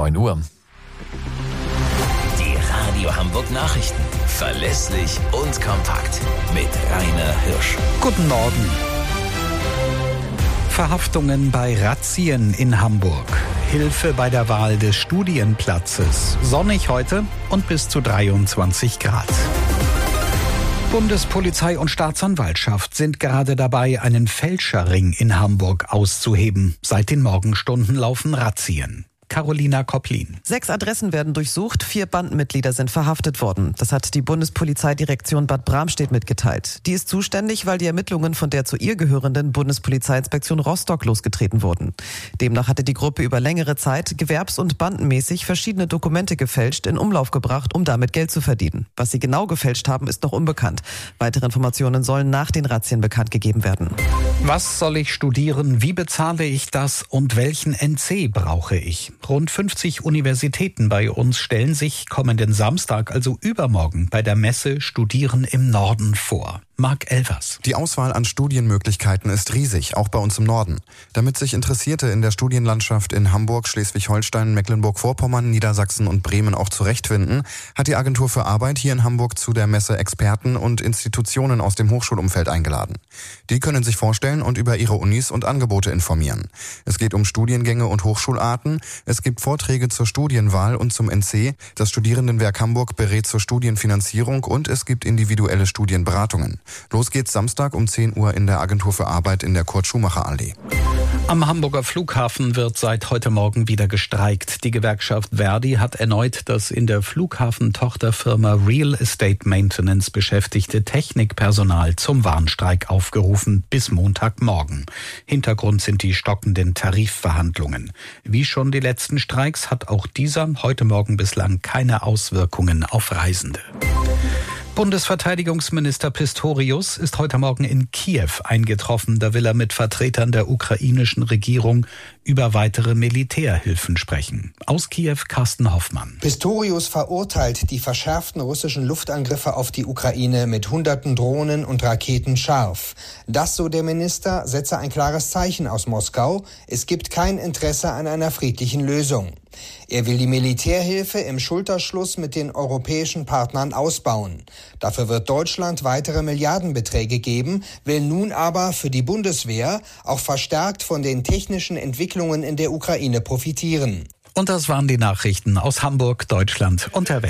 9 Uhr. Die Radio Hamburg Nachrichten. Verlässlich und kompakt. Mit Rainer Hirsch. Guten Morgen. Verhaftungen bei Razzien in Hamburg. Hilfe bei der Wahl des Studienplatzes. Sonnig heute und bis zu 23 Grad. Bundespolizei und Staatsanwaltschaft sind gerade dabei, einen Fälscherring in Hamburg auszuheben. Seit den Morgenstunden laufen Razzien. Carolina Kopplin. 6 Adressen werden durchsucht, 4 Bandenmitglieder sind verhaftet worden. Das hat die Bundespolizeidirektion Bad Bramstedt mitgeteilt. Die ist zuständig, weil die Ermittlungen von der zu ihr gehörenden Bundespolizeiinspektion Rostock losgetreten wurden. Demnach hatte die Gruppe über längere Zeit gewerbs- und bandenmäßig verschiedene Dokumente gefälscht, in Umlauf gebracht, um damit Geld zu verdienen. Was sie genau gefälscht haben, ist noch unbekannt. Weitere Informationen sollen nach den Razzien bekannt gegeben werden. Was soll ich studieren? Wie bezahle ich das? Und welchen NC brauche ich? Rund 50 Universitäten bei uns stellen sich kommenden Samstag, also übermorgen, bei der Messe Studieren im Norden vor. Marc Elvers. Die Auswahl an Studienmöglichkeiten ist riesig, auch bei uns im Norden. Damit sich Interessierte in der Studienlandschaft in Hamburg, Schleswig-Holstein, Mecklenburg-Vorpommern, Niedersachsen und Bremen auch zurechtfinden, hat die Agentur für Arbeit hier in Hamburg zu der Messe Experten und Institutionen aus dem Hochschulumfeld eingeladen. Die können sich vorstellen und über ihre Unis und Angebote informieren. Es geht um Studiengänge und Hochschularten, es gibt Vorträge zur Studienwahl und zum NC, das Studierendenwerk Hamburg berät zur Studienfinanzierung und es gibt individuelle Studienberatungen. Los geht's Samstag um 10 Uhr in der Agentur für Arbeit in der Kurt-Schumacher-Allee. Am Hamburger Flughafen wird seit heute Morgen wieder gestreikt. Die Gewerkschaft Verdi hat erneut das in der Flughafen-Tochterfirma Real Estate Maintenance beschäftigte Technikpersonal zum Warnstreik aufgerufen bis Montagmorgen. Hintergrund sind die stockenden Tarifverhandlungen. Wie schon die letzten Streiks hat auch dieser heute Morgen bislang keine Auswirkungen auf Reisende. Bundesverteidigungsminister Pistorius ist heute Morgen in Kiew eingetroffen. Da will er mit Vertretern der ukrainischen Regierung über weitere Militärhilfen sprechen. Aus Kiew Carsten Hoffmann. Pistorius verurteilt die verschärften russischen Luftangriffe auf die Ukraine mit Hunderten Drohnen und Raketen scharf. Das, so der Minister, setze ein klares Zeichen aus Moskau. Es gibt kein Interesse an einer friedlichen Lösung. Er will die Militärhilfe im Schulterschluss mit den europäischen Partnern ausbauen. Dafür wird Deutschland weitere Milliardenbeträge geben, will nun aber für die Bundeswehr auch verstärkt von den technischen Entwicklungen in der Ukraine profitieren. Und das waren die Nachrichten aus Hamburg, Deutschland und der Welt.